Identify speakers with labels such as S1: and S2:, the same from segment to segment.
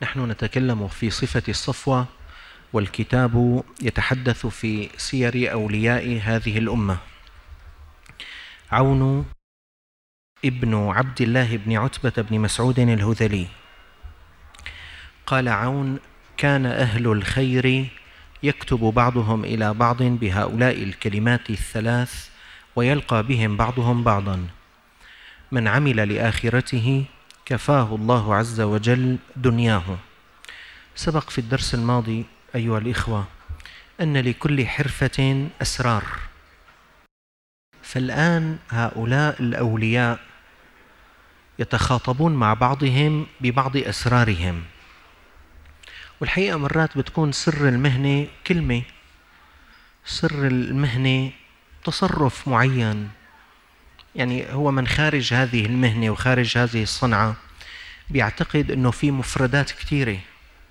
S1: ونحن نتكلم في صفة الصفوة، والكتاب يتحدث في سير أولياء هذه الأمة. عون ابن عبد الله بن عتبة بن مسعود الهذلي قال عون: كان أهل الخير يكتب بعضهم إلى بعض بهؤلاء الكلمات الثلاث ويلقى بهم بعضهم بعضا: من عمل لآخرته كفاه الله عز وجل دنياه. سبق في الدرس الماضي أيها الإخوة أن لكل حرفة أسرار، فالآن هؤلاء الأولياء يتخاطبون مع بعضهم ببعض أسرارهم، والحقيقة مرات بتكون سر المهنة كلمة، سر المهنة تصرف معين، يعني هو من خارج هذه المهنة وخارج هذه الصنعة بيعتقد أنه في مفردات كثيرة،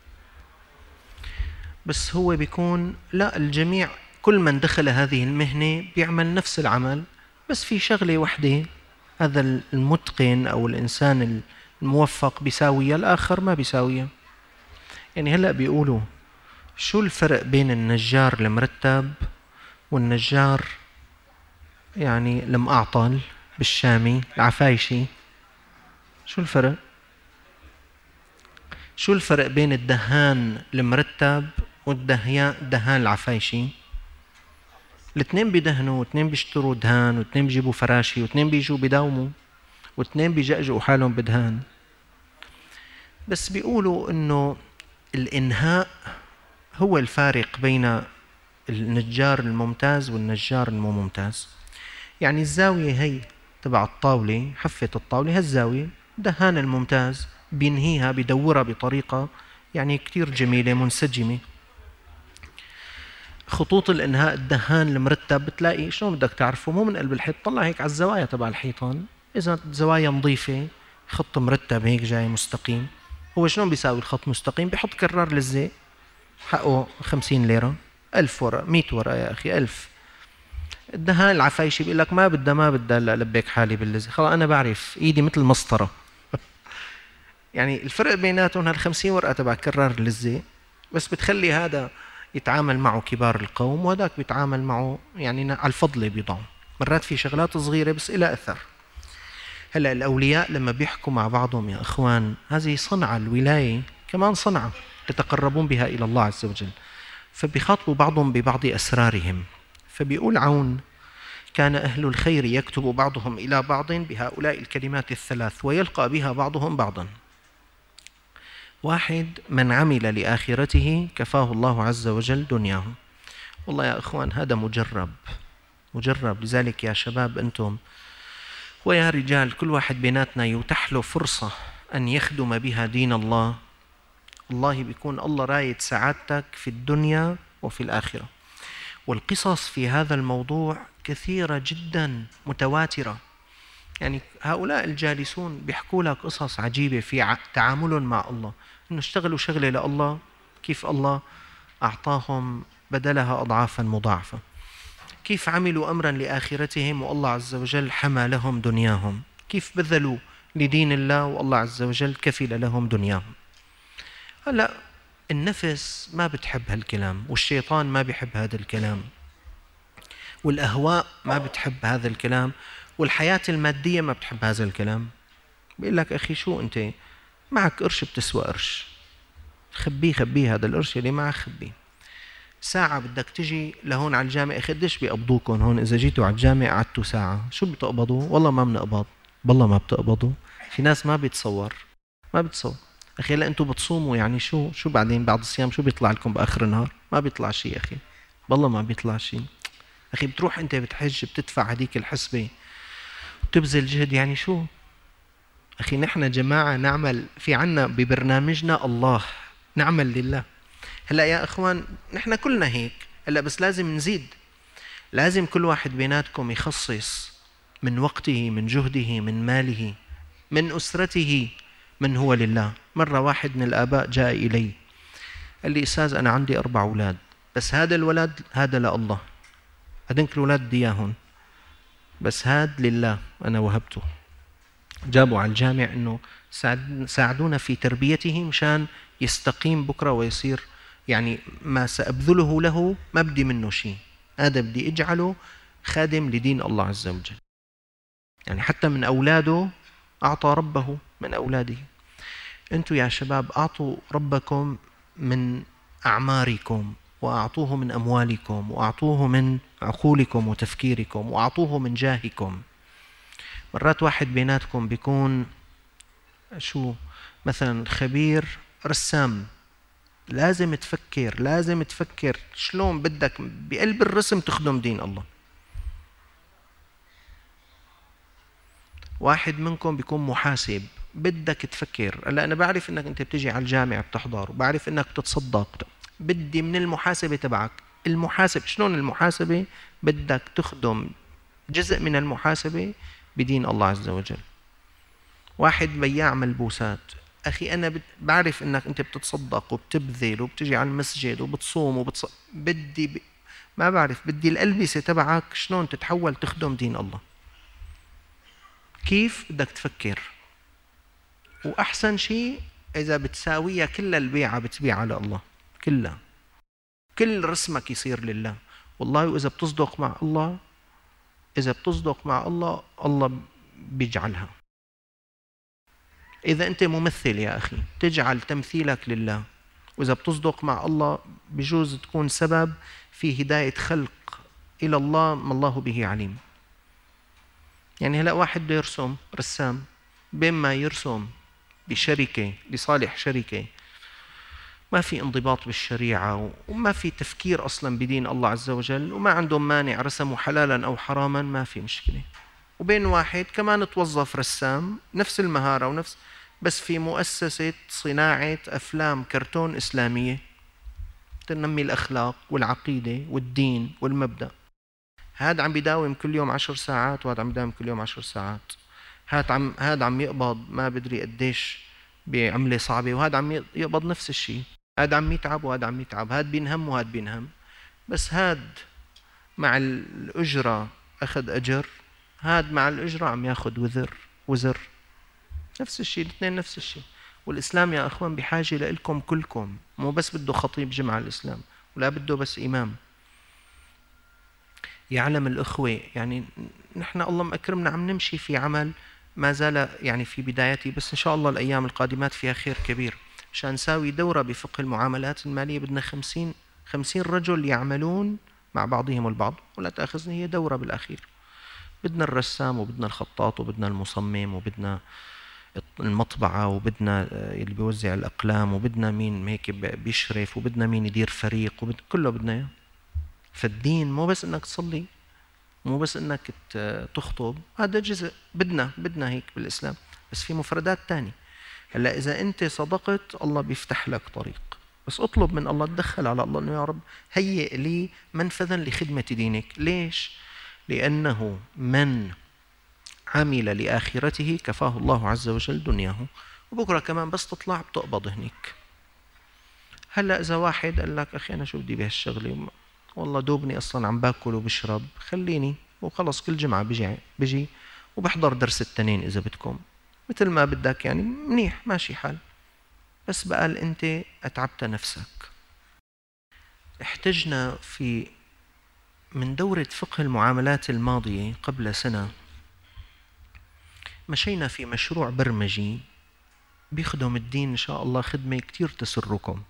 S1: بس هو بيكون لا، الجميع كل من دخل هذه المهنة بيعمل نفس العمل، بس في شغلة واحدة هذا المتقن أو الإنسان الموفق بيساويها، الآخر ما بيساويها. يعني هلأ بيقولوا شو الفرق بين النجار المرتب والنجار يعني المأعطل بالشامي العفايشي؟ شو الفرق؟ شو الفرق بين الدهان المرتب والدهان العفايشي؟ الاثنين بيدهنوا، واثنين بيشتروا دهان، واثنين بيجيبوا فراشي، واثنين بيجوا بيداوموا، واثنين بيجأجوا حالهم بدهان. بس بيقولوا انه الانهاء هو الفارق بين النجار الممتاز والنجار المو ممتاز. يعني الزاوية هي تبع الطاولة، حفة الطاولة هالزاوية، دهان الممتاز بينهيها بدورها بطريقة يعني كتير جميلة منسجمة. خطوط الإنهاء الدهان المرتب بتلاقي شلون بدك تعرفه؟ مو من قلب الحيط، طلع هيك على الزوايا تبع الحيطان، إذا زوايا نظيفة خط مرتب هيك جاي مستقيم، هو شلون بيساوي الخط مستقيم؟ بيحط كرار للزيت حقه 50 ليرة، 1000 ورقة، 100 ورقة يا أخي، 1000. الدهان العفايشي بيقول لك ما بدها لبيك حالي باللزق، خلاص أنا بعرف إيدي مثل مسطرة. يعني الفرق بيناتهم هال50 ورقة تبع كرار للزيت، بس بتخلي هذا يتعامل معه كبار القوم وهذاك بيتعامل معه يعني على الفضل بيضعه. مرات في شغلات صغيرة بس إلى أثر. هلأ الأولياء لما بيحكوا مع بعضهم يا أخوان، هذه صنعة، الولاية كمان صنعة يتقربون بها إلى الله عز وجل، فبيخاطبوا بعضهم ببعض أسرارهم. فبيقول عون: كان أهل الخير يكتب بعضهم إلى بعض بهؤلاء الكلمات الثلاث ويلقى بها بعضهم بعضا: واحد، من عمل لآخرته كفاه الله عز وجل دنياه. والله يا أخوان هذا مجرب، لذلك يا شباب أنتم ويا رجال كل واحد بيناتنا يتاح له فرصة أن يخدم بها دين الله، والله بيكون الله رايد سعادتك في الدنيا وفي الآخرة. والقصص في هذا الموضوع كثيرة جدا متواترة، يعني هؤلاء الجالسون بيحكوا لك قصص عجيبة في تعامل مع الله، إنه اشتغلوا شغلة لله، كيف الله أعطاهم بدلها أضعافا مضاعفة، كيف عملوا أمرا لآخرتهم والله عز وجل حمى لهم دنياهم، كيف بذلوا لدين الله والله عز وجل كفل لهم دنياهم. هلأ النفس ما بتحب هالكلام، والشيطان ما بيحب هذا الكلام، والأهواء ما بتحب هذا الكلام، والحياة المادية ما بتحب هذا الكلام. بيقول لك أخي شو أنت معك قرش بتسوى قرش، خبيه هذا القرش اللي معك خبيه. ساعة بدك تجي لهون على الجامع، قديش بيقبضوكم هون إذا جيتوا على الجامع قعدتوا ساعة؟ شو بتقبضوا؟ والله ما بنقبض. بالله ما بتقبضوا. في ناس ما بتصور. أخي لا أنتوا بتصوموا، يعني شو بعدين بعد الصيام شو بيطلع لكم بآخر النهار؟ ما بيطلع شيء أخي، بالله ما بيطلع شيء. أخي بتروح أنت بتحج بتدفع هديك الحسبة وتبذل جهد، يعني شو؟ أخي نحن جماعة نعمل في عنا ببرنامجنا الله، نعمل لله. هلأ يا أخوان نحن كلنا هيك، هلأ بس لازم نزيد، لازم كل واحد بيناتكم يخصص من وقته، من جهده، من ماله، من أسرته، من هو لله. مرة واحد من الآباء جاء إلي قال لي: أستاذ أنا عندي 4 أولاد، بس هذا الولد هذا لله، هذنك الولاد بدي إياهم، بس هاد لله أنا وهبته. جابوا على الجامع إنه ساعدونا في تربيته مشان يستقيم بكرة ويصير، يعني ما سأبذله له ما بدي منه شيء، هذا بدي أجعله خادم لدين الله عز وجل. يعني حتى من أولاده أعطى ربه من أولاده. أنتوا يا شباب أعطوا ربكم من أعماركم، وأعطوه من أموالكم، وأعطوه من عقولكم وتفكيركم، وأعطوه من جاهكم. مرات واحد بيناتكم بيكون مثلا خبير رسام، لازم تفكر شلون بدك بقلب الرسم تخدم دين الله. واحد منكم بيكون محاسب، بدك تفكر. هلا انا بعرف انك انت بتجي على الجامع بتحضر، وبعرف انك بتتصدق، بدي من المحاسبة تبعك. شلون المحاسبة بدك تخدم جزء من المحاسبة بدين الله عز وجل. واحد بياع ملبوسات، أخي أنا بعرف إنك أنت بتتصدق وبتبذل وبتجي على المسجد وبتصوم ما بعرف، بدي الألبسة تبعك شلون تتحول تخدم دين الله. كيف بدك تفكر؟ وأحسن شيء إذا بتساويها كل البيعة بتبيع على الله، كلها، كل رسمك يصير لله. والله وإذا بتصدق مع الله الله بيجعلها. إذا أنت ممثل يا أخي تجعل تمثيلك لله، وإذا بتصدق مع الله بجوز تكون سبب في هداية خلق إلى الله ما الله به عليم. يعني هلأ واحد بده يرسم، رسام، بين ما يرسم بشركة لصالح شركة ما في انضباط بالشريعة وما في تفكير أصلا بدين الله عز وجل، وما عندهم مانع رسموا حلالا أو حراما، ما في مشكلة. وبين واحد كمان توظف رسام نفس المهارة بس في مؤسسة صناعة أفلام كرتون إسلامية تنمي الأخلاق والعقيدة والدين والمبدأ. هذا عم بيداوم كل يوم 10 ساعات، وهذا عم بيداوم كل يوم 10 ساعات. هذا عم يقبض ما بدري قديش بعملة صعبة، وهذا عم يقبض نفس الشيء. هذا عم يتعب وهذا عم يتعب، هذا بينهم وهذا بينهم، بس هذا مع الأجرة أخذ أجر، هذا مع الأجرة عم ياخذ وزر. نفس الشيء، الاثنين نفس الشيء. والإسلام يا أخوان بحاجة لإلكم كلكم، مو بس بده خطيب جمعة الإسلام، ولا بده بس إمام. يعلم الأخوة، يعني نحن الله مأكرمنا عم نمشي في عمل ما زال يعني في بدايته، بس إن شاء الله الأيام القادمات فيها خير كبير. مشان نساوي دورة بفقه المعاملات المالية بدنا 50 رجل يعملون مع بعضهم البعض، ولا تأخذني هي دورة بالأخير. بدنا الرسام، وبدنا الخطاط، وبدنا المصمم، وبدنا المطبعة، وبدنا اللي بيوزع الأقلام، وبدنا مين هيك بيشرف، وبدنا مين يدير فريق، كله بدنا إياه. فالدين مو بس إنك تصلي، مو بس إنك تخطب، هذا جزء بدنا هيك بالإسلام، بس في مفردات تانية. هلا إذا أنت صدقت الله بيفتح لك طريق، بس اطلب من الله، تدخل على الله إنه يا رب هيئ لي منفذا لخدمة دينك. ليش؟ لأنه من عمل لآخرته كفاه الله عز وجل دنياه، وبكرة كمان بس تطلع بتقبض هنيك. هلا إذا واحد قال لك أخي أنا شو بدي بهالشغلة، والله دوبني أصلا عم باكل وبشرب، خليني وخلص كل جمعة بيجي وبحضر درس التنين إذا بدكم، مثل ما بدك، يعني منيح ماشي حال، بس بقال أنت أتعبت نفسك. احتجنا من دورة فقه المعاملات الماضية قبل سنة، مشينا في مشروع برمجي بيخدم الدين إن شاء الله خدمة كتير تسركم.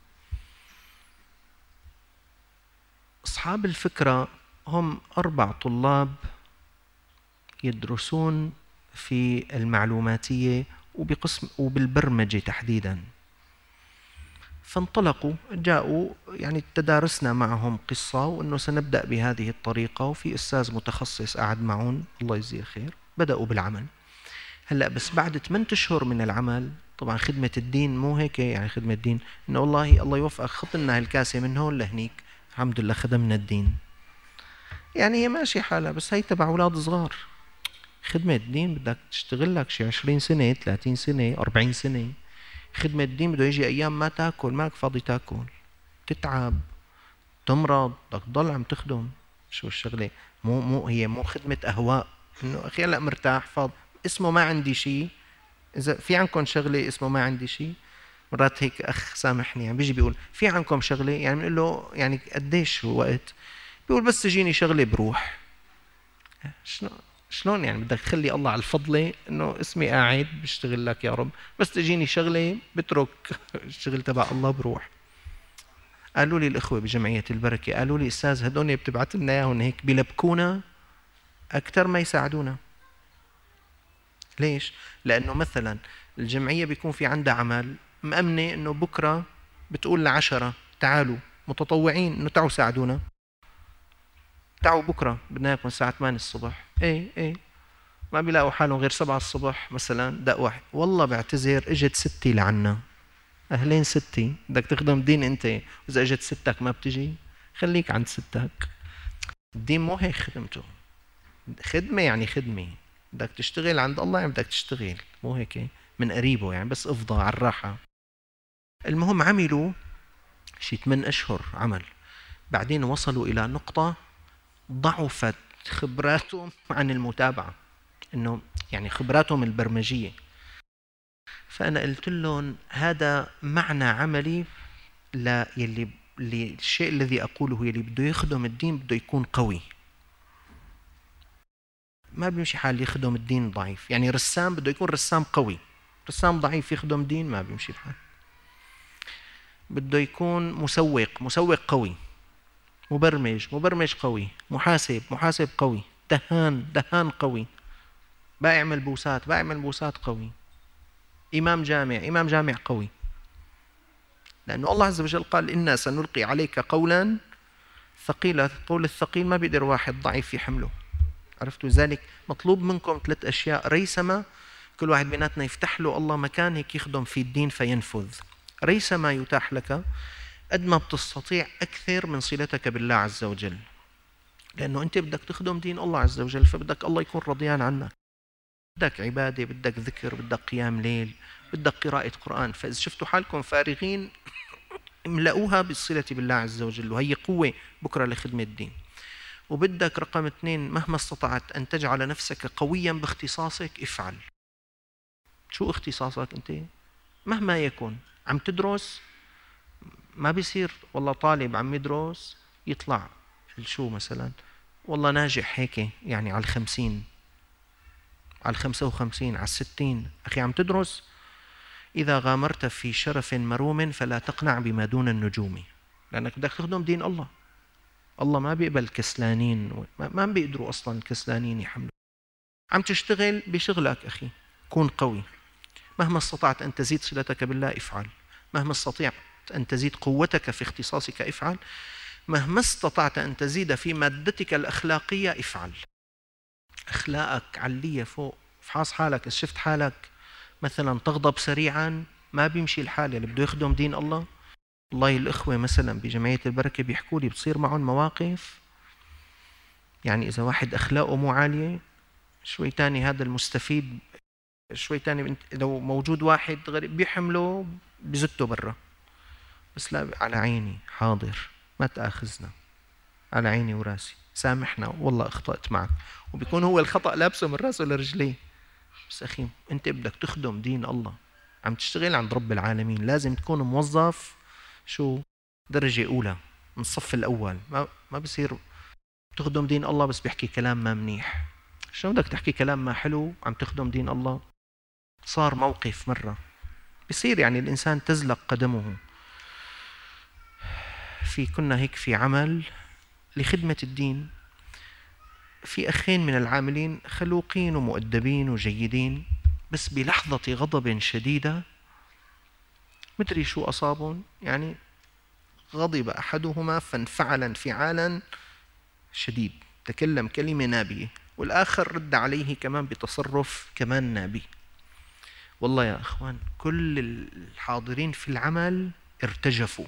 S1: أصحاب الفكرة هم 4 طلاب يدرسون في المعلوماتية وبالبرمجة تحديداً. فانطلقوا جاءوا، يعني تدارسنا معهم قصة وأنه سنبدأ بهذه الطريقة، وفي أستاذ متخصص قاعد معهم الله يجزيه خير، بدأوا بالعمل. هلأ بس بعد 8 أشهر من العمل، طبعا خدمة الدين مو هيك، يعني خدمة الدين إنه والله الله يوفقك خط لنا هالكاسة من هون لهنيك، الحمد لله خدمنا الدين، يعني هي ماشي حالها، بس هي تبع أولاد صغار. خدمة الدين بدك تشتغل لك شي 20 سنة 30 سنة 40 سنة. خدمة الدين بده يجي أيام ما تاكل، ماك فاضي تاكل، تتعب، تمرض، بدك تضل عم تخدم. شو الشغلة؟ هي مو خدمة أهواء، إنه أخي هلأ مرتاح فاضي، اسمه ما عندي شي، إذا في عندكم شغلة اسمه ما عندي شيء، مرات هيك أخ سامحني يعني بيجي بيقول في عندكم شغلة، يعني بنقول له يعني قديش هو وقت؟ بيقول بس تجيني شغلة بروح. شلون يعني بدك تخلي الله على الفضلة انه اسمي قاعد بشتغل لك يا رب، بس تجيني شغلة بترك الشغل تبع الله بروح. قالوا لي الإخوة بجمعية البركة، قالوا لي أستاذ هدول بتبعت لنا إياهم هيك بيلبكونا أكثر ما يساعدونا. ليش؟ لأنه مثلا الجمعية بيكون في عندها عمل مأمنة إنه بكرة بتقول ل10 تعالوا متطوعين إنه تعوا ساعدونا، تعوا بكرة بدنا إياكم الساعة 8 الصبح. إيه ما بيلاقوا حالهم غير 7 الصبح مثلا دق واحد، والله بعتذر اجت ستي لعنا. أهلين ستي، بدك تخدم دين أنت، وإذا اجت ستك ما بتجي خليك عند ستك. الدين مو هيك خدمته، خدمة يعني خدمة، بدك تشتغل عند الله يعني بدك تشتغل، مو هيك من قريبه يعني بس افضى على الراحة. المهم عملوا شي 8 أشهر عمل، بعدين وصلوا إلى نقطة ضعفت خبراتهم عن المتابعة، إنه يعني خبراتهم البرمجية. فأنا قلت لهم هذا معنى عملي يلي الشيء الذي أقوله، يلي بده يخدم الدين بده يكون قوي. ما بيمشي حال يخدم الدين ضعيف، يعني رسام بده يكون رسام قوي، رسام ضعيف يخدم دين ما بيمشي الحال. بده يكون مسوق قوي، مبرمج قوي، محاسب قوي، دهان قوي، بائع ملبوسات قوي، إمام جامع قوي. لأنه الله عز وجل قال إنا سنلقي عليك قولا ثقيلا، القول الثقيل ما بيقدر واحد ضعيف يحمله. عرفتوا؟ لذلك مطلوب منكم 3 أشياء ريثما كل واحد بيناتنا يفتح له الله مكان هيك يخدم في الدين فينفذ. ريثما يتاح لك قد ما بتستطيع أكثر من صلتك بالله عز وجل، لأنه أنت بدك تخدم دين الله عز وجل، فبدك الله يكون رضيان عنك، بدك عبادة، بدك ذكر، بدك قيام ليل، بدك قراءة قرآن. فإذا شفتوا حالكم فارغين املأوها بالصلة بالله عز وجل، وهي قوة بكرة لخدمة الدين. وبدك رقم 2 مهما استطعت أن تجعل نفسك قويا باختصاصك افعل. شو اختصاصك أنت؟ مهما يكون. عم تدرس، ما بيصير والله طالب عم يدرس يطلع شو مثلا والله ناجح هيك يعني على 50، على 55، على 60. أخي عم تدرس، إذا غامرت في شرف مروم فلا تقنع بما دون النجوم، لأنك بدك تخدم دين الله. الله ما بيقبل كسلانين، ما بيقدروا أصلا الكسلانين يحملوا. عم تشتغل بشغلك أخي، كون قوي. مهما استطعت أن تزيد صلتك بالله افعل، مهما استطعت أن تزيد قوتك في اختصاصك افعل، مهما استطعت أن تزيد في مادتك الأخلاقية افعل. أخلاقك علية فوق، افحص حالك. إذا شفت حالك مثلا تغضب سريعا ما بيمشي الحال. اللي بده يخدم دين الله، والله الإخوة مثلا بجمعية البركة بيحكوا لي بتصير معهم مواقف، يعني إذا واحد أخلاقه مو عالية شوي تاني هذا المستفيد، شوي تاني لو موجود واحد غريب بيحمله بزته برا، بس لا على عيني حاضر ما تآخذنا، على عيني وراسي سامحنا والله أخطأت معك، وبيكون هو الخطأ لابسه من راسه لرجليه. بس أخي أنت بدك تخدم دين الله، عم تشتغل عند رب العالمين، لازم تكون موظف شو درجة أولى من الصف الأول. ما بصير تخدم دين الله بس بيحكي كلام ما منيح. شو بدك تحكي كلام ما حلو عم تخدم دين الله؟ صار موقف مرة بصير يعني الإنسان تزلق قدمه. كنا هيك في عمل لخدمة الدين، في أخين من العاملين خلوقين ومؤدبين وجيدين، بس بلحظة غضب شديدة مدري شو أصابهم، يعني غضب أحدهما فانفعل انفعالا شديد، تكلم كلمة نابية، والآخر رد عليه كمان بتصرف كمان نابي. والله يا أخوان كل الحاضرين في العمل ارتجفوا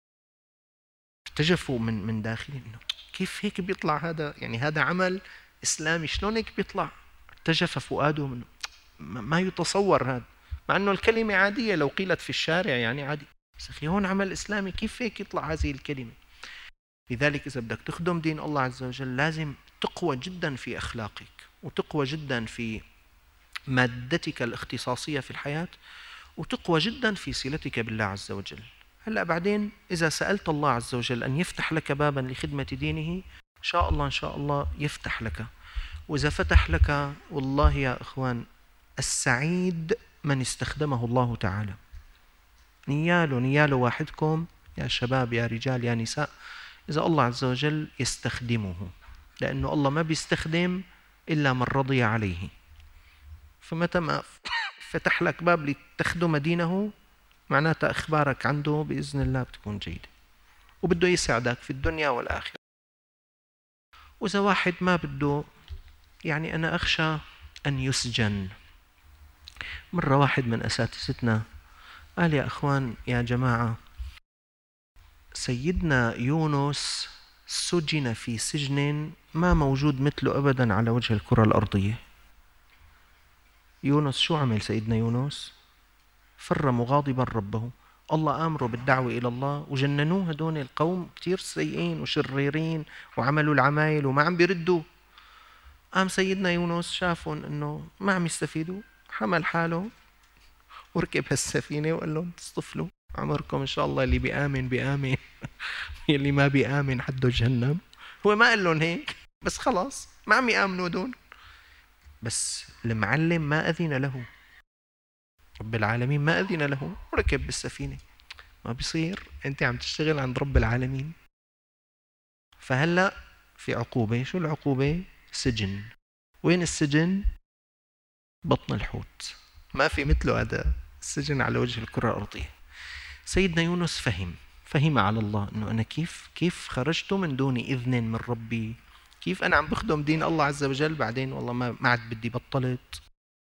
S1: من داخلهم، إنه كيف هيك بيطلع هذا؟ يعني هذا عمل إسلامي شلون هيك بيطلع؟ ارتجف فؤادهم إنه ما يتصور هذا، مع إنه الكلمة عادية لو قيلت في الشارع يعني عادي، بس أخي هون عمل إسلامي كيف هيك يطلع هذه الكلمة؟ لذلك إذا بدك تخدم دين الله عز وجل لازم تقوى جدا في أخلاقك، وتقوى جدا في مادتك الاختصاصية في الحياة، وتقوى جدا في صلتك بالله عز وجل. هلأ بعدين إذا سألت الله عز وجل أن يفتح لك بابا لخدمة دينه، إن شاء الله إن شاء الله يفتح لك. وإذا فتح لك، والله يا إخوان السعيد من استخدمه الله تعالى. نياله واحدكم يا شباب يا رجال يا نساء، إذا الله عز وجل يستخدمه، لأنه الله ما بيستخدم إلا من رضي عليه. فمتى ما فتح لك باب لتخدم دينه، معناتها أخبارك عنده بإذن الله بتكون جيدة، وبده يسعدك في الدنيا والآخرة. وإذا واحد ما بده، يعني أنا أخشى أن يسجن. مرة واحد من أساتذتنا قال يا أخوان يا جماعة، سيدنا يونس سجن في سجن ما موجود مثله أبدا على وجه الكرة الأرضية. يونس شو عمل سيدنا يونس؟ فر مغاضبا ربه، الله آمره بالدعوة إلى الله وجننوه. هدول القوم كتير سيئين وشريرين وعملوا العمايل وما عم بيردوا. قام سيدنا يونس شافهم إنه ما عم يستفيدوا، حمل حاله وركب هالسفينة وقال لهم تصطفلوا عمركم إن شاء الله، اللي بيآمن بيآمن اللي ما بيآمن حده جهنم. هو ما قال لهم هيك، بس خلاص ما عم يآمنوا دون. بس المعلم ما أذن له، رب العالمين ما أذن له، وركب بالسفينة. ما بيصير، أنت عم تشتغل عند رب العالمين. فهلأ في عقوبة. شو العقوبة؟ سجن. وين السجن؟ بطن الحوت. ما في مثله هذا السجن على وجه الكرة الأرضية. سيدنا يونس فهم على الله أنه أنا كيف خرجت من دون إذن من ربي، كيف أنا عم بخدم دين الله عز وجل، بعدين والله ما عاد بدي بطلت.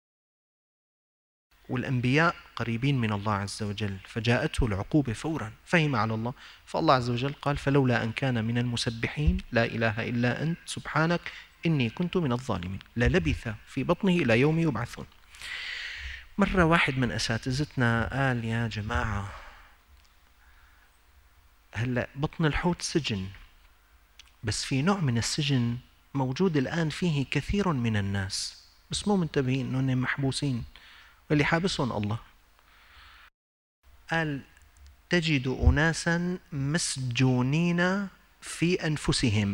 S1: والأنبياء قريبين من الله عز وجل، فجاءته العقوبة فورا، فهم على الله. فالله عز وجل قال فلولا أن كان من المسبحين لا إله إلا أنت سبحانك إني كنت من الظالمين للبث في بطنه إلى يوم يبعثون. مرة واحد من أساتذتنا قال يا جماعة، هلأ بطن الحوت سجن، بس في نوع من السجن موجود الآن فيه كثير من الناس بس مو منتبهين أنهم محبوسين، واللي حابسهم الله. قال تجد أناسا مسجونين في أنفسهم،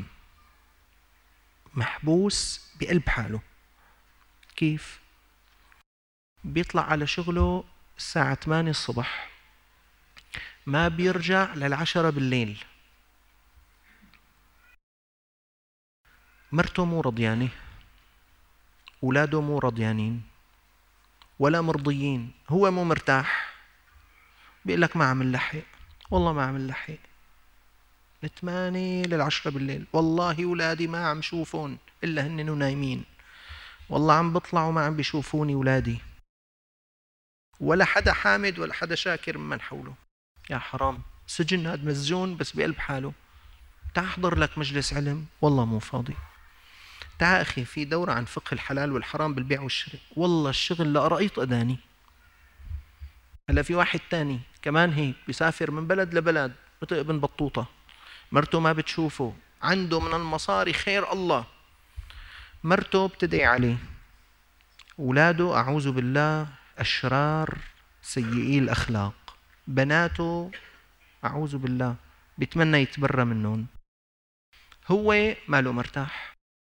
S1: محبوس بقلب حاله. كيف؟ بيطلع على شغله الساعة 8 الصبح، ما بيرجع لل10 بالليل، مرته مو رضيانة، أولاده مو رضيانين ولا مرضيين، هو مو مرتاح. بيقول لك ما عم نلحق، والله ما عم نلحق، من 8 لل10 بالليل، والله أولادي ما عم شوفون إلا هن نايمين، والله عم بطلعوا ما عم بيشوفوني أولادي، ولا حدا حامد ولا حدا شاكر ممن حوله. يا حرام، سجن هاد مسجون بس بقلب حاله. تعال احضر لك مجلس علم، والله مو فاضي. تعال أخي في دورة عن فقه الحلال والحرام بالبيع والشراء، والله الشغل لا رأيت أداني. هلا في واحد تاني كمان هيك بيسافر من بلد لبلد مثل ابن بطوطة، مرته ما بتشوفه، عنده من المصاري خير الله، مرته بتدعي عليه، أولاده أعوذ بالله أشرار سيئي الأخلاق، بناته أعوذ بالله بيتمنى يتبرى منهم، هو ماله مرتاح.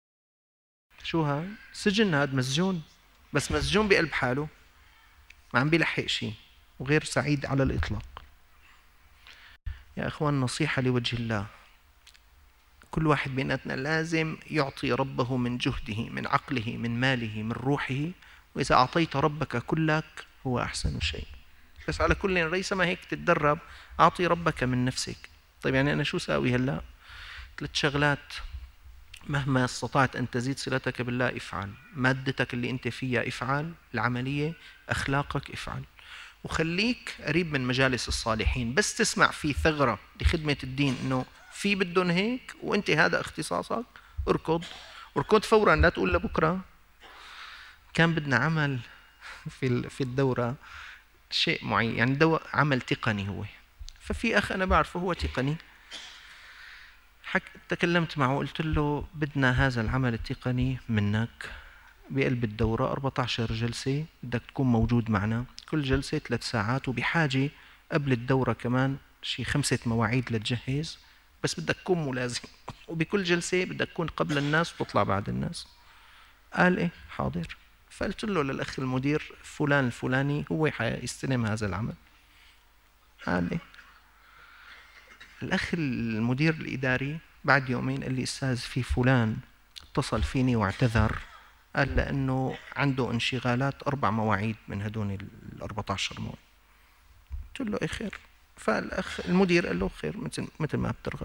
S1: شو هاد؟ سجن هاد، مسجون، بس مسجون بقلب حاله، ما عم بيلحق شيء وغير سعيد على الإطلاق. يا أخوان نصيحة لوجه الله، كل واحد بيناتنا لازم يعطي ربه من جهده، من عقله، من ماله، من روحه، وإذا أعطيت ربك كلك هو أحسن شيء. بس على كل ليس ما هيك تتدرب، أعطي ربك من نفسك. طيب يعني أنا شو ساوي هلأ؟ 3 شغلات مهما استطعت أن تزيد صلتك بالله افعل، مادتك اللي أنت فيها افعل، العملية أخلاقك افعل، وخليك قريب من مجالس الصالحين. بس تسمع في ثغرة لخدمة الدين إنه في بدهم هيك وأنت هذا اختصاصك، اركض فورا، لا تقول لبكرة. كان بدنا عمل في الدورة شيء معين، يعني عمل تقني هو، ففي أخ أنا بعرفه هو تقني، تكلمت معه قلت له بدنا هذا العمل التقني منك، بقلب الدورة 14 جلسة بدك تكون موجود معنا، كل جلسة 3 ساعات، وبحاجة قبل الدورة كمان شي 5 مواعيد لتجهز، بس بدك تكون ملازم وبكل جلسة بدك تكون قبل الناس وتطلع بعد الناس. قال إيه حاضر. فقلت له للأخ المدير فلان الفلاني هو حيستلم هذا العمل. قال إيه. الأخ المدير الإداري بعد يومين قال لي أستاذ في فلان اتصل فيني واعتذر، قال لأنه عنده انشغالات 4 مواعيد من هدول 14 موعد. قلت له إيه خير. فالأخ المدير قال له خير مثل ما بترغب.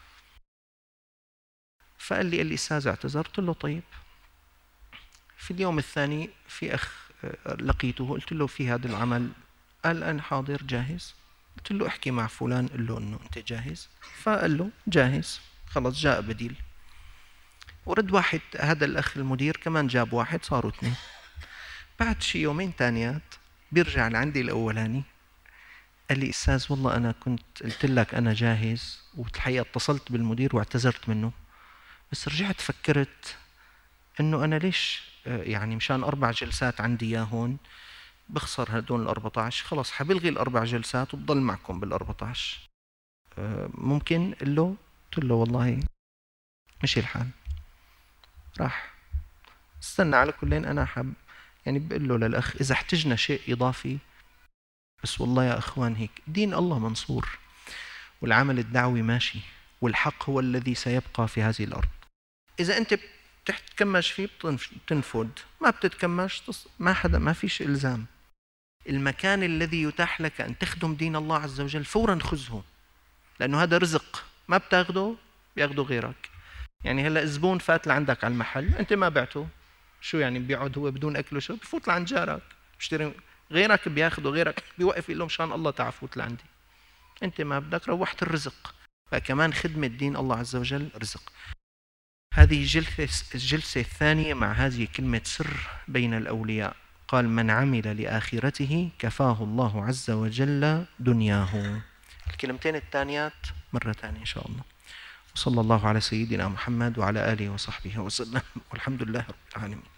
S1: فقال لي أستاذ اعتذر. قلت له طيب. في اليوم الثاني في أخ لقيته، قلت له في هذا العمل، قال أنا حاضر جاهز. قلت له احكي مع فلان قل له انه انت جاهز. فقال له جاهز. خلص جاء بديل. ورد واحد، هذا الاخ المدير كمان جاب واحد، صاروا 2. بعد شي يومين تانيات بيرجع لعندي الاولاني، قال لي استاذ والله انا كنت قلت لك انا جاهز، والحقيقه اتصلت بالمدير واعتذرت منه، بس رجعت فكرت انه انا ليش يعني مشان 4 جلسات عندي اياه هون بخسر هدول ال14، خلص حبلغي ال4 جلسات وبضل معكم بال14. ممكن قل له؟ قلت له والله مشي الحال. راح استنى. على كلين انا حب يعني بقول له للاخ اذا احتجنا شيء اضافي، بس والله يا اخوان هيك دين الله منصور، والعمل الدعوي ماشي، والحق هو الذي سيبقى في هذه الارض. اذا انت بتتكمش فيه بتنفذ، ما بتتكمش ما فيش الزام. المكان الذي يتاح لك أن تخدم دين الله عز وجل فورا خذه، لأنه هذا رزق، ما بتاخده بياخده غيرك. يعني هلا الزبون فات لعندك على المحل، أنت ما بعته، شو يعني بيقعد هو بدون أكل وشرب؟ بفوت لعند جارك بيشتري، غيرك بياخده، غيرك بيوقف يقول له مشان الله تعال فوت لعندي. أنت ما بدك، روحت الرزق. فكمان خدمة دين الله عز وجل رزق. هذه الجلسة الثانية مع هذه كلمة سر بين الأولياء. قال من عمل لآخرته كفاه الله عز وجل دنياه. الكلمتين الثانيات مرة ثانية إن شاء الله. وصلى الله على سيدنا محمد وعلى آله وصحبه وسلم، والحمد لله رب العالمين.